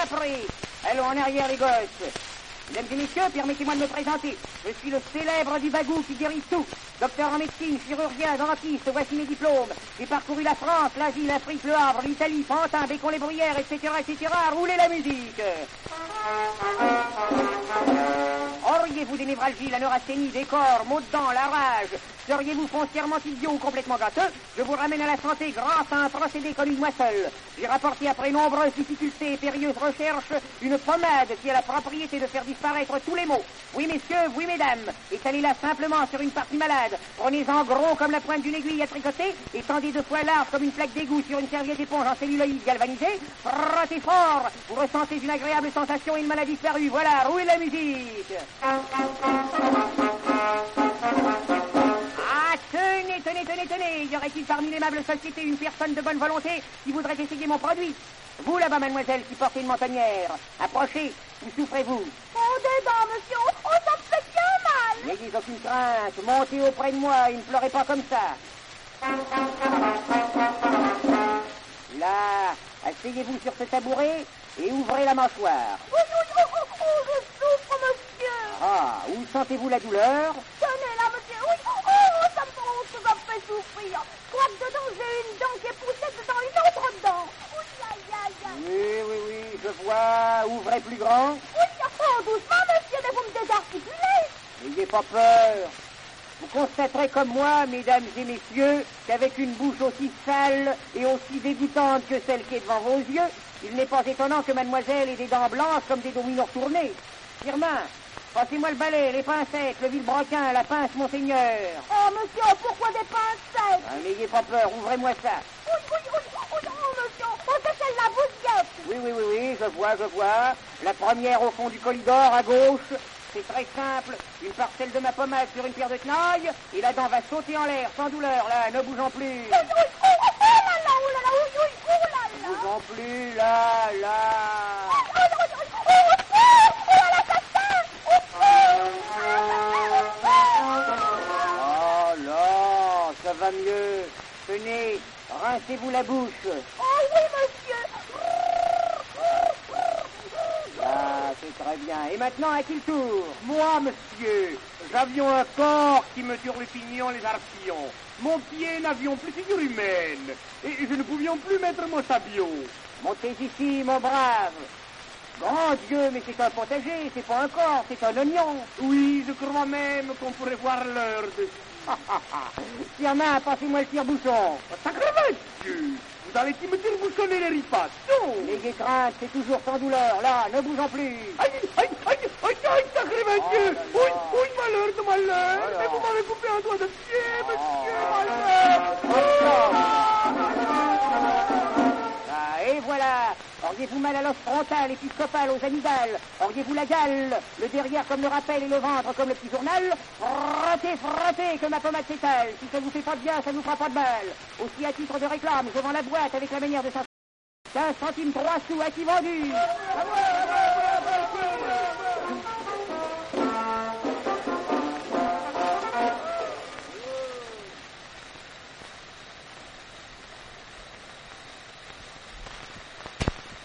après. Allons, en arrière, les gosses. Mesdames et messieurs, permettez-moi de me présenter. Je suis le célèbre du bagou qui guérit tout. Docteur en médecine, chirurgien, dentiste, voici mes diplômes. J'ai parcouru la France, l'Asie, l'Afrique, le Havre, l'Italie, Pantin, Bécon-les-Bruyères, etc., etc. Roulez la musique. Auriez-vous des névralgies, la neurasthénie, des corps, maux de dents, la rage? Seriez-vous foncièrement idiot ou complètement gâteux? Je vous ramène à la santé grâce à un procédé connu de moi seul. J'ai rapporté après nombreuses difficultés et périlleuses recherches une pommade qui a la propriété de faire disparaître tous les maux. Oui, messieurs, oui, mesdames. Étalez-la simplement sur une partie malade. Prenez-en gros comme la pointe d'une aiguille à tricoter et tendez 2 fois large comme une plaque d'égout sur une serviette éponge en celluloïd galvanisée. Frottez fort. Vous ressentez une agréable sensation et une maladie disparue. Voilà, roulez la musique. Tenez, y aurait-il parmi l'aimable société une personne de bonne volonté qui voudrait essayer mon produit? Vous là-bas, mademoiselle, qui portez une mentonnière, approchez, où souffrez-vous? Oh, des dents, monsieur, oh, ça me fait bien mal. N'ayez aucune crainte, montez auprès de moi et ne pleurez pas comme ça. Là, asseyez-vous sur ce tabouret et ouvrez la mâchoire. Oui, je souffre, monsieur. Ah, où sentez-vous la douleur? Tenez là, monsieur, oui, ça me fait souffrir. Je crois que dedans, j'ai une dent qui est poussée dedans une autre dent. Oui, je vois. Ouvrez plus grand. Oui, oh, doucement, monsieur, mais vous me désarticulez. N'ayez pas peur. Vous constaterez comme moi, mesdames et messieurs, qu'avec une bouche aussi sale et aussi dégoûtante que celle qui est devant vos yeux, il n'est pas étonnant que mademoiselle ait des dents blanches comme des dominos retournés. Firmin, passez-moi le balai, les pincettes, le vilebrequin, la pince monseigneur. Oh, monsieur, pourquoi des pincettes? N'ayez pas peur, ouvrez-moi ça. Oui, monsieur, oh, c'est celle-là, vous y êtes. Oui, je vois. La première au fond du corridor, à gauche. C'est très simple. Une parcelle de ma pommade sur une pierre de tenaille, et la dent va sauter en l'air, sans douleur, là, ne bougeons plus. Oui, oh là là, Ne bougeons plus, là. Oh là, ça va mieux. Tenez, rincez-vous la bouche. Oh oui, monsieur. Ah, c'est très bien. Et maintenant, à qui le tour? Moi, monsieur. J'avions un corps qui me turlupignon les arpillons. Mon pied n'avions plus figure humaine. Et je ne pouvions plus mettre mon sabiot. Montez ici, mon brave. Grand Dieu, mais c'est un potager, c'est pas un corps, c'est un oignon. Oui, je crois même qu'on pourrait voir l'heure de... Tiens, passez-moi le tire-bouchon. Sacrement Dieu, vous allez-y me tire-bouchonner les ripates? Non. N'ayez crainte, c'est toujours sans douleur. Là, ne bougeons plus. Aïe, sacrement Dieu. Oui, malheur de malheur. Mais vous m'avez coupé un doigt de pied, monsieur, malheur. Et voilà. Auriez-vous mal à l'os frontal, épiscopal, aux amygdales? Auriez-vous la gale, le derrière comme le rappel et le ventre comme le petit journal? Frottez, que ma pommade s'étale. Si ça vous fait pas de bien, ça ne vous fera pas de mal. Aussi à titre de réclame, je vends la boîte avec la manière de s'en... 15 centimes 3 sous, à qui vendu?